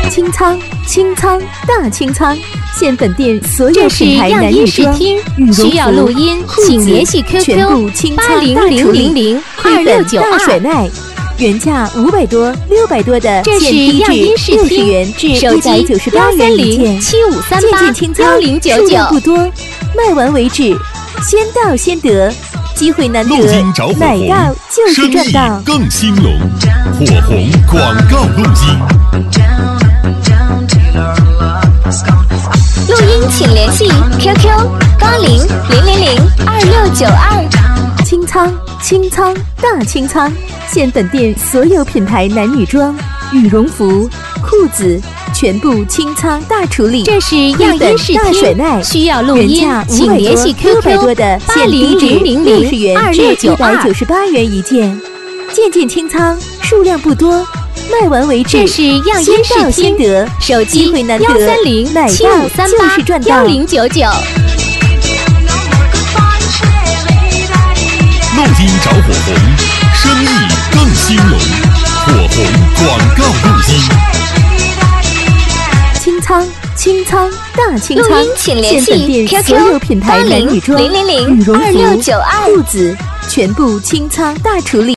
清仓，清仓，大清仓！现本店所有这是品牌男女装、 样羽绒服、 需要录音，请联系 QQ 全部清仓大处理，亏本大甩卖，原价500多、600多的， 这是样音视听 60元至198元一件，件件清仓，数量不多，卖完为止，先到先得。机会难得，买到就是赚到， 更兴隆，火红广告录音。 录音请联系 QQ8000002692。 清仓，清仓，大清仓！现本店所有品牌男女装、羽绒服、裤子全部清仓大处理， 这是样音视听，需要录音，请联系 QQ 多的80000060元至198元一件，件件清仓，数量不多，卖完为止。 这是样音视听，手机机会难得，买到就是赚到。 10781099。 录音找火红，生意更兴隆，火红广告录音。 清仓，清仓，大清仓！ 录音请联系 QQ 所有品牌男女装、羽绒服、 8000002692。 裤子全部清仓大处理。